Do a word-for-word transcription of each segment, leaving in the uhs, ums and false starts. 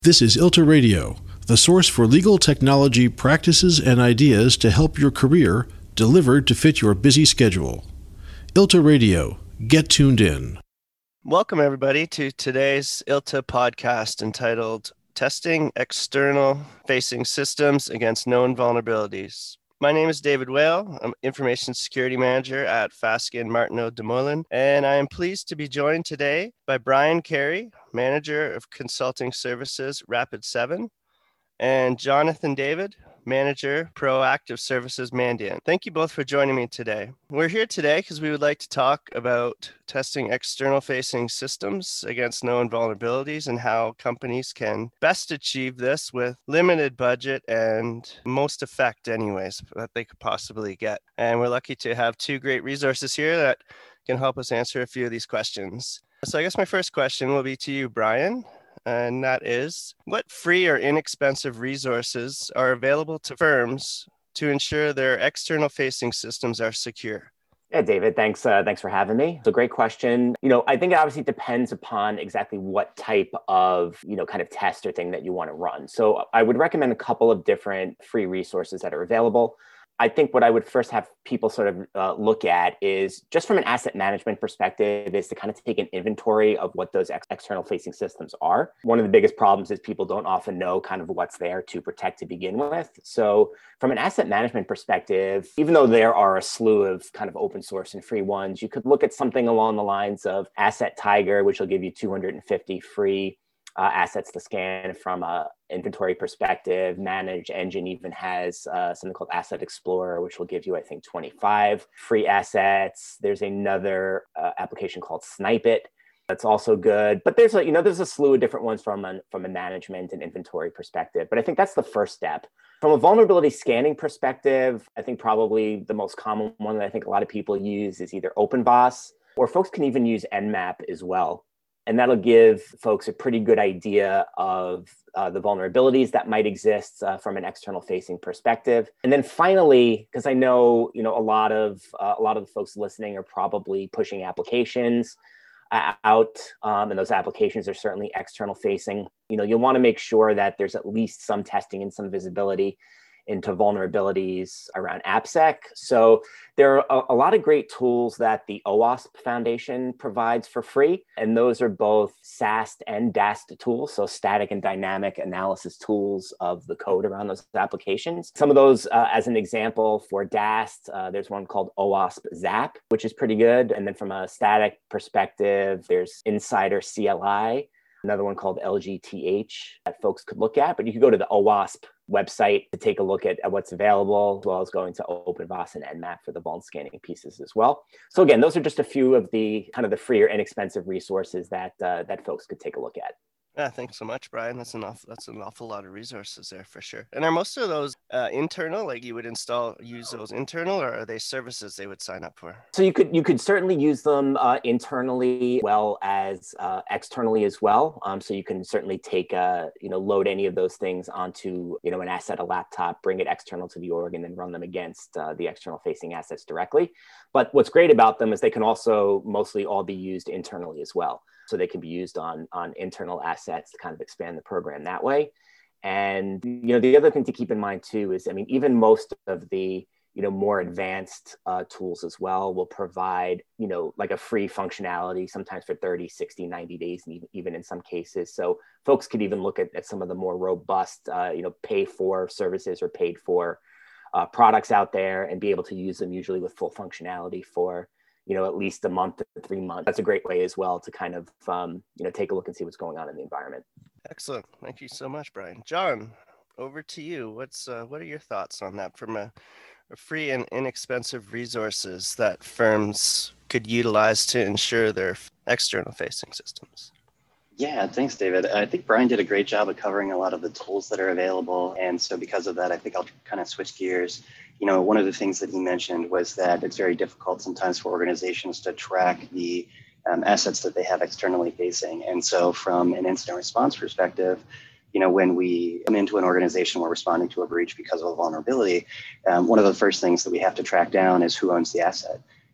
This is ILTA Radio, the source for legal technology practices and ideas to help your career, delivered to fit your busy schedule. ILTA Radio, get tuned in. Welcome, everybody, to today's ILTA podcast entitled Testing External Facing Systems Against Known Vulnerabilities. My name is David Whale. I'm Information Security Manager at Fasken Martineau de Moulin, and I am pleased to be joined today by Brian Carey, Manager of Consulting Services, Rapid seven, and Jonathan David, Manager, Proactive Services, Mandiant. Thank you both for joining me today. We're here today because we would like to talk about testing external-facing systems against known vulnerabilities and how companies can best achieve this with limited budget and most effect anyways that they could possibly get. And we're lucky to have two great resources here that can help us answer a few of these questions. So I guess my first question will be to you, Brian. And that is, what free or inexpensive resources are available to firms to ensure their external facing systems are secure? Yeah, David, thanks. Uh, thanks for having me. It's a great question. You know, I think it obviously depends upon exactly what type of, you know, kind of test or thing that you want to run. So I would recommend a couple of different free resources that are available. I think what I would first have people sort of uh, look at is just from an asset management perspective is to kind of take an inventory of what those ex- external facing systems are. One of the biggest problems is people don't often know kind of what's there to protect to begin with. So from an asset management perspective, even though there are a slew of kind of open source and free ones, you could look at something along the lines of Asset Tiger, which will give you two hundred fifty free Uh, assets to scan from a inventory perspective. Manage Engine even has uh, something called Asset Explorer, which will give you, I think, twenty-five free assets. There's another uh, application called Snipe It that's also good. But there's a, you know, there's a slew of different ones from a, from a management and inventory perspective. But I think that's the first step. From a vulnerability scanning perspective, I think probably the most common one that I think a lot of people use is either OpenVAS, or folks can even use Nmap as well. And that'll give folks a pretty good idea of uh, the vulnerabilities that might exist uh, from an external facing perspective. And then finally, because I know, you know, a lot of uh, a lot of the folks listening are probably pushing applications uh, out, um, and those applications are certainly external facing. You know, you'll want to make sure that there's at least some testing and some visibility into vulnerabilities around AppSec. So there are a, a lot of great tools that the OWASP Foundation provides for free. And those are both SAST and DAST tools, so static and dynamic analysis tools of the code around those applications. Some of those, uh, as an example, for DAST, uh, there's one called OWASP ZAP, which is pretty good. And then from a static perspective, there's Insider C L I, another one called L G T H that folks could look at. But you could go to the OWASP website to take a look at, at what's available, as well as going to OpenVAS and Nmap for the vuln scanning pieces as well. So again, those are just a few of the kind of the free or inexpensive resources that uh, that folks could take a look at. Yeah, thanks so much, Brian. That's an awful, that's an awful lot of resources there for sure. And are most of those uh, internal, like you would install, use those internal, or are they services they would sign up for? So you could you could certainly use them uh, internally, as well as uh, externally as well. Um, so you can certainly take uh, you know load any of those things onto you know an asset, a laptop, bring it external to the org, and then run them against uh, the external facing assets directly. But what's great about them is they can also mostly all be used internally as well. So they can be used on, on internal assets to kind of expand the program that way. And, you know, the other thing to keep in mind too is, I mean, even most of the, you know, more advanced uh, tools as well will provide, you know, like a free functionality, sometimes for thirty, sixty, ninety days, and even, even in some cases. So folks could even look at, at some of the more robust, uh, you know, pay for services or paid for uh, products out there and be able to use them usually with full functionality for, you know, at least a month to three months. That's a great way as well to kind of, um, you know, take a look and see what's going on in the environment. Excellent. Thank you so much, Brian. John, over to you. What's uh, what are your thoughts on that from a, a free and inexpensive resources that firms could utilize to ensure their external facing systems? Yeah, thanks, David. I think Brian did a great job of covering a lot of the tools that are available. And so because of that, I think I'll kind of switch gears. You know, one of the things that he mentioned was that it's very difficult sometimes for organizations to track the um, assets that they have externally facing. And so from an incident response perspective, you know, when we come into an organization, we're responding to a breach because of a vulnerability. Um, one of the first things that we have to track down is who owns the asset.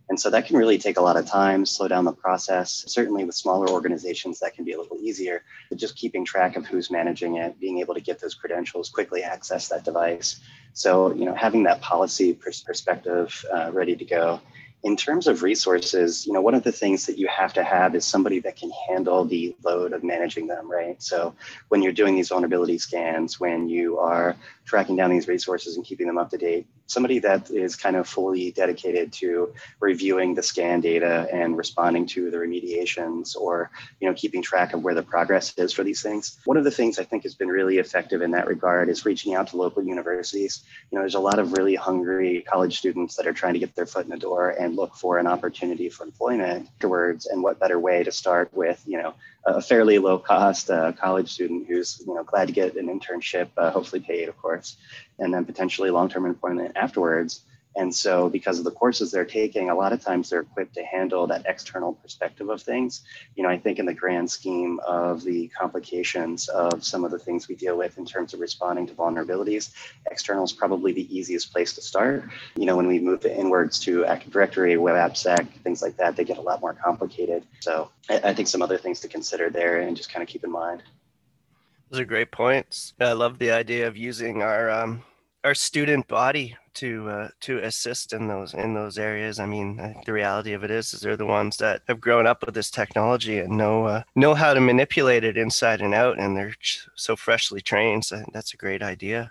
And so that can really take a lot of time, slow down the process. Certainly with smaller organizations, that can be a little easier, but just keeping track of who's managing it, being able to get those credentials, quickly access that device. So, you know, having that policy pers- perspective uh, ready to go. In terms of resources, you know, one of the things that you have to have is somebody that can handle the load of managing them, right? So when you're doing these vulnerability scans, when you are tracking down these resources and keeping them up to date, somebody that is kind of fully dedicated to reviewing the scan data and responding to the remediations, or, you know, keeping track of where the progress is for these things. One of the things I think has been really effective in that regard is reaching out to local universities. You know, there's a lot of really hungry college students that are trying to get their foot in the door and look for an opportunity for employment afterwards. And what better way to start with, you know, a fairly low cost uh, college student who's, you know, glad to get an internship, uh, hopefully paid, of course, and then potentially long-term employment afterwards. And so because of the courses they're taking, a lot of times they're equipped to handle that external perspective of things. You know, I think in the grand scheme of the complications of some of the things we deal with in terms of responding to vulnerabilities, external is probably the easiest place to start. You know, when we move inwards to Active Directory, Web AppSec, things like that, they get a lot more complicated. So I, I think some other things to consider there and just kind of keep in mind. Those are great points. I love the idea of using our um, our student body to uh, to assist in those in those areas. I mean, I think the reality of it is, is they're the ones that have grown up with this technology and know uh, know how to manipulate it inside and out, and they're so freshly trained. So that's a great idea.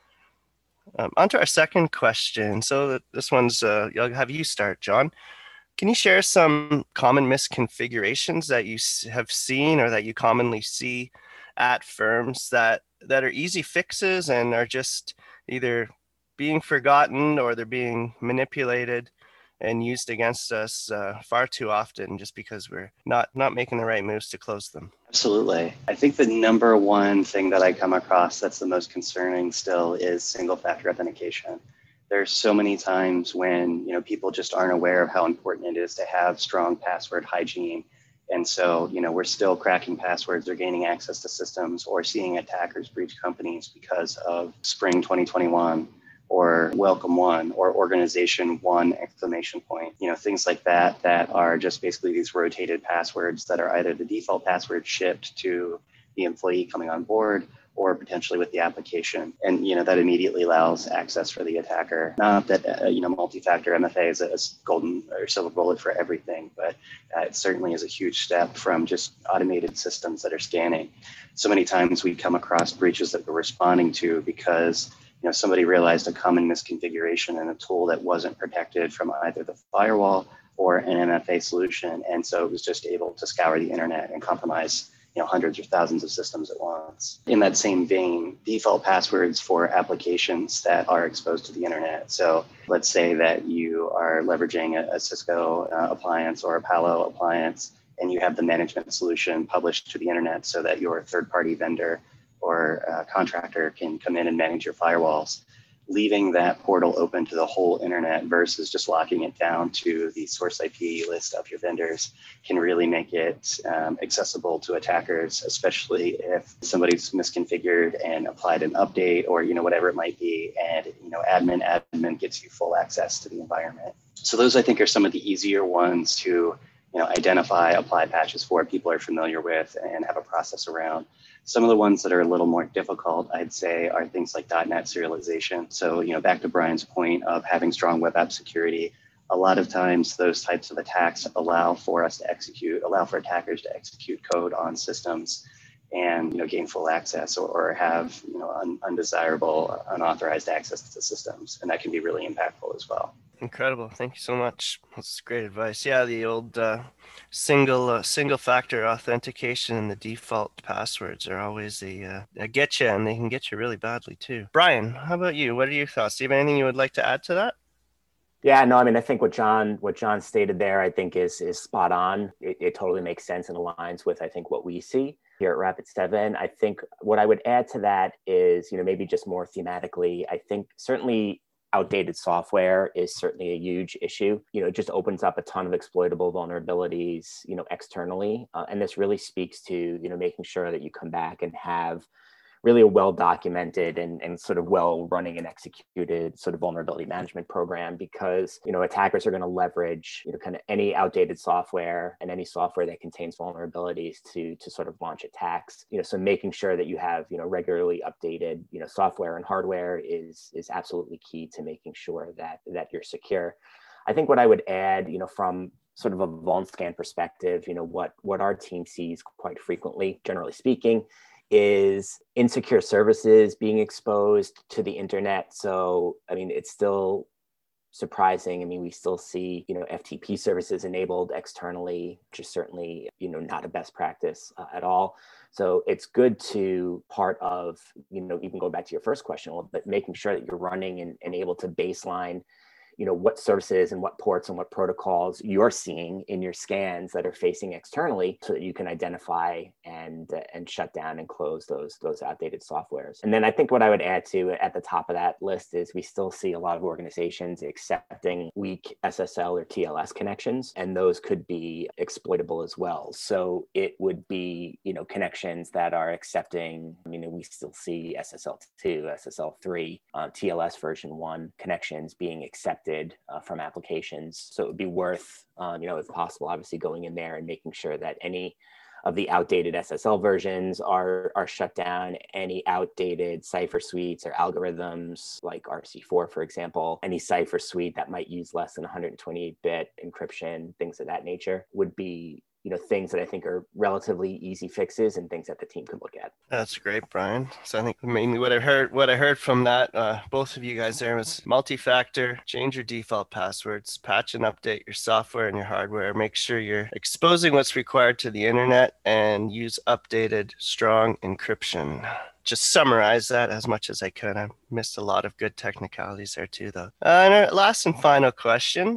Um, on to our second question. So this one's, uh, I'll have you start, John. Can you share some common misconfigurations that you have seen or that you commonly see at firms that that are easy fixes and are just either being forgotten or they're being manipulated and used against us uh, far too often just because we're not not making the right moves to close them? Absolutely. I think the number one thing that I come across that's the most concerning still is single factor authentication. There's so many times when, you know, people just aren't aware of how important it is to have strong password hygiene. And so, you know, we're still cracking passwords or gaining access to systems or seeing attackers breach companies because of Spring twenty twenty-one or Welcome One or Organization One exclamation point, you know, things like that, that are just basically these rotated passwords that are either the default password shipped to the employee coming on board or potentially with the application. And, you know, that immediately allows access for the attacker. Not that, uh, you know, multi-factor M F A is a golden or silver bullet for everything, but uh, it certainly is a huge step from just automated systems that are scanning. So many times we come across breaches that we're responding to because, you know, somebody realized a common misconfiguration in a tool that wasn't protected from either the firewall or an M F A solution. And so it was just able to scour the internet and compromise, you know, hundreds or thousands of systems at once. In that same vein, default passwords for applications that are exposed to the internet. So let's say that you are leveraging a, a Cisco uh, appliance or a Palo appliance, and you have the management solution published to the internet so that your third-party vendor or uh, contractor can come in and manage your firewalls. Leaving that portal open to the whole internet versus just locking it down to the source I P list of your vendors can really make it um, accessible to attackers, especially if somebody's misconfigured and applied an update or, you know, whatever it might be, and, you know, admin admin gets you full access to the environment. So those, I think, are some of the easier ones to, you know, identify, apply patches for, people are familiar with and have a process around. Some of the ones that are a little more difficult, I'd say, are things like dot net serialization. So, you know, back to Brian's point of having strong web app security, a lot of times those types of attacks allow for us to execute, allow for attackers to execute code on systems and, you know, gain full access or, or have, you know, un, undesirable, unauthorized access to the systems. And that can be really impactful as well. Incredible. Thank you so much. That's great advice. Yeah, the old uh, single uh, single factor authentication and the default passwords are always a, uh, a get you, and they can get you really badly too. Brian, how about you? What are your thoughts? Do you have anything you would like to add to that? Yeah, no, I mean, I think what John what John stated there, I think is is spot on. It, it totally makes sense and aligns with, I think, what we see here at Rapid seven. I think what I would add to that is, you know, maybe just more thematically, I think certainly outdated software is certainly a huge issue. You know, it just opens up a ton of exploitable vulnerabilities, you know, externally. Uh, and this really speaks to, you know, making sure that you come back and have really a well-documented and, and sort of well-running and executed sort of vulnerability management program, because, you know, attackers are going to leverage, you know, kind of any outdated software and any software that contains vulnerabilities to, to sort of launch attacks. You know, so making sure that you have, you know, regularly updated, you know, software and hardware is, is absolutely key to making sure that, that you're secure. I think what I would add, you know, from sort of a VulnScan perspective, you know, what, what our team sees quite frequently, generally speaking, is insecure services being exposed to the internet. So, I mean, it's still surprising. I mean, we still see, you know, F T P services enabled externally, which is certainly, you know, not a best practice uh, at all. So it's good to part of, you know, even go back to your first question a little bit, making sure that you're running and, and able to baseline, you know, what services and what ports and what protocols you're seeing in your scans that are facing externally, so that you can identify and uh, and shut down and close those those outdated softwares. And then I think what I would add to at the top of that list is we still see a lot of organizations accepting weak S S L or T L S connections, and those could be exploitable as well. So it would be, you know, connections that are accepting, I mean, we still see S S L two, S S L three, uh, T L S version one connections being accepted Uh, from applications. So it would be worth, um, you know, if possible, obviously going in there and making sure that any of the outdated S S L versions are, are shut down, any outdated cipher suites or algorithms like R C four, for example, any cipher suite that might use less than one hundred twenty-eight bit encryption, things of that nature would be, you know, things that I think are relatively easy fixes and things that the team could look at. That's great, Brian. So I think mainly what I heard, what I heard from that, uh, both of you guys there, was multi-factor, change your default passwords, patch and update your software and your hardware, make sure you're exposing what's required to the internet, and use updated, strong encryption. Just summarize that as much as I could. I missed a lot of good technicalities there too, though. Uh, and our last and final question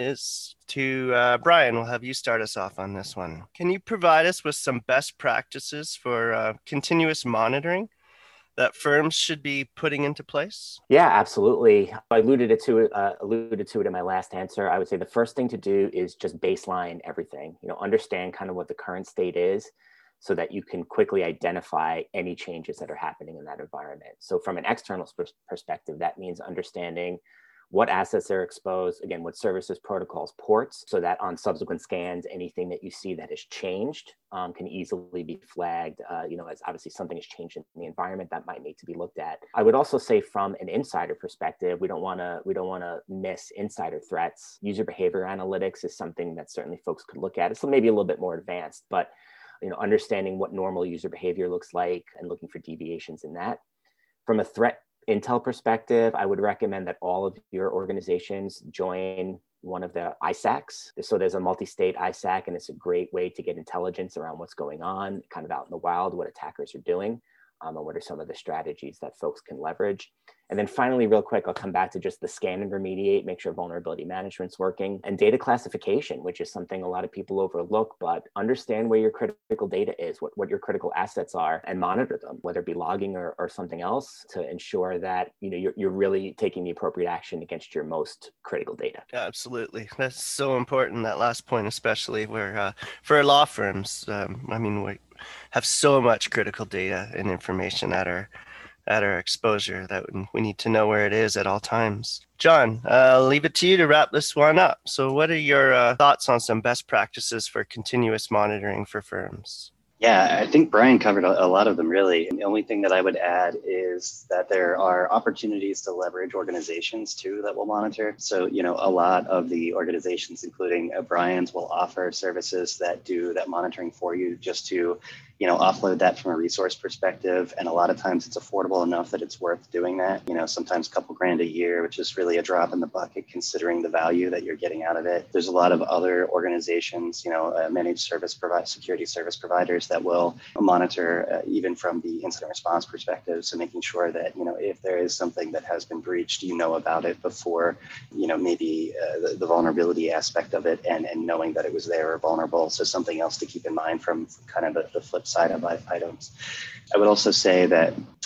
is to uh, Brian. We'll have you start us off on this one. Can you provide us with some best practices for uh, continuous monitoring that firms should be putting into place? Yeah, absolutely. I alluded it to uh, alluded to it in my last answer. I would say the first thing to do is just baseline everything. You know, understand kind of what the current state is, so that you can quickly identify any changes that are happening in that environment. So from an external perspective, that means understanding what assets are exposed, again, what services, protocols, ports, so that on subsequent scans, anything that you see that has changed um, can easily be flagged, uh, you know, as obviously something has changed in the environment that might need to be looked at. I would also say from an insider perspective, we don't wanna, we don't wanna miss insider threats. User behavior analytics is something that certainly folks could look at. It's maybe a little bit more advanced, but you know, understanding what normal user behavior looks like and looking for deviations in that. From a threat intel perspective, I would recommend that all of your organizations join one of the I SACs. So there's a multi-state I SAC, and it's a great way to get intelligence around what's going on, kind of out in the wild, what attackers are doing, um, and what are some of the strategies that folks can leverage. And then finally, real quick, I'll come back to just the scan and remediate, make sure vulnerability management's working, and data classification, which is something a lot of people overlook, but understand where your critical data is, what, what your critical assets are, and monitor them, whether it be logging or, or something else, to ensure that you know you're, you're really taking the appropriate action against your most critical data. Yeah, absolutely. That's so important, that last point, especially where uh, for law firms, um, I mean, we have so much critical data and information at our at our exposure that we need to know where it is at all times. John, uh, I'll leave it to you to wrap this one up. So what are your uh, thoughts on some best practices for continuous monitoring for firms? Yeah, I think Brian covered a lot of them, really. And the only thing that I would add is that there are opportunities to leverage organizations too that will monitor. So, you know, a lot of the organizations, including Brian's, will offer services that do that monitoring for you, just to, you know, offload that from a resource perspective. And a lot of times it's affordable enough that it's worth doing that. You know, sometimes a couple grand a year, which is really a drop in the bucket considering the value that you're getting out of it. There's a lot of other organizations, you know, uh, managed service provider, security service providers that will monitor uh, even from the incident response perspective. So making sure that, you know, if there is something that has been breached, you know about it before, you know, maybe uh, the, the vulnerability aspect of it, and, and knowing that it was there or vulnerable. So something else to keep in mind from kind of the, the flip side of items. I would also say that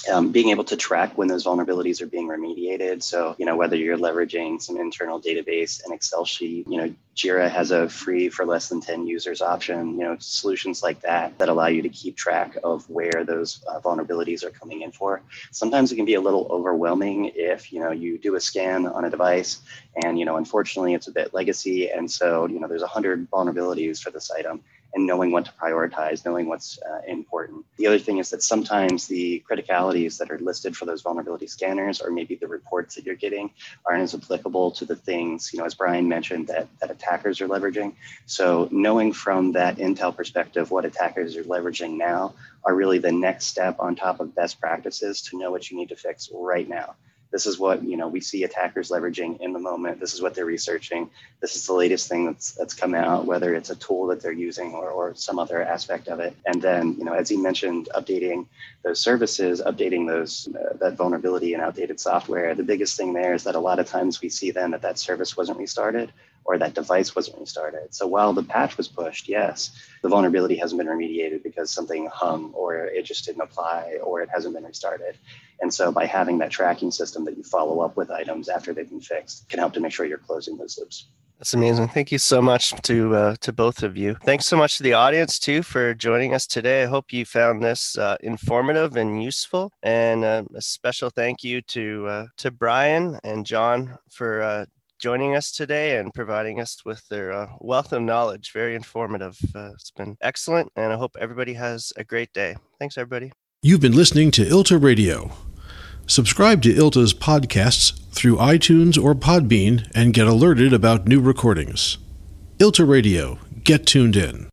Um, being able to track when those vulnerabilities are being remediated. So, you know, whether you're leveraging some internal database, an Excel sheet, you know, Jira has a free for less than ten users option, you know, solutions like that that allow you to keep track of where those uh, vulnerabilities are coming in for. Sometimes it can be a little overwhelming if, you know, you do a scan on a device and, you know, unfortunately it's a bit legacy. And so, you know, there's a hundred vulnerabilities for this item. And knowing what to prioritize, knowing what's uh, important. The other thing is that sometimes the criticalities that are listed for those vulnerability scanners, or maybe the reports that you're getting, aren't as applicable to the things, you know, as Brian mentioned, that, that attackers are leveraging. So knowing from that intel perspective what attackers are leveraging now are really the next step on top of best practices to know what you need to fix right now. This is what, you know, we see attackers leveraging in the moment. This is what they're researching. This is the latest thing that's that's come out, whether it's a tool that they're using or, or some other aspect of it. And then, you know, as he mentioned, updating those services, updating those uh, that vulnerability and outdated software. The biggest thing there is that a lot of times we see then that that service wasn't restarted or that device wasn't restarted. So while the patch was pushed, yes, the vulnerability hasn't been remediated because something hung or it just didn't apply or it hasn't been restarted. And so by having that tracking system that you follow up with items after they've been fixed can help to make sure you're closing those loops. That's amazing. Thank you so much to uh, to both of you. Thanks so much to the audience too for joining us today. I hope you found this uh, informative and useful. And uh, a special thank you to uh, to Brian and John for uh, joining us today and providing us with their uh, wealth of knowledge. Very informative. Uh, it's been excellent, and I hope everybody has a great day. Thanks, everybody. You've been listening to I L T A Radio. Subscribe to I L T A's podcasts through iTunes or Podbean and get alerted about new recordings. I L T A Radio. Get tuned in.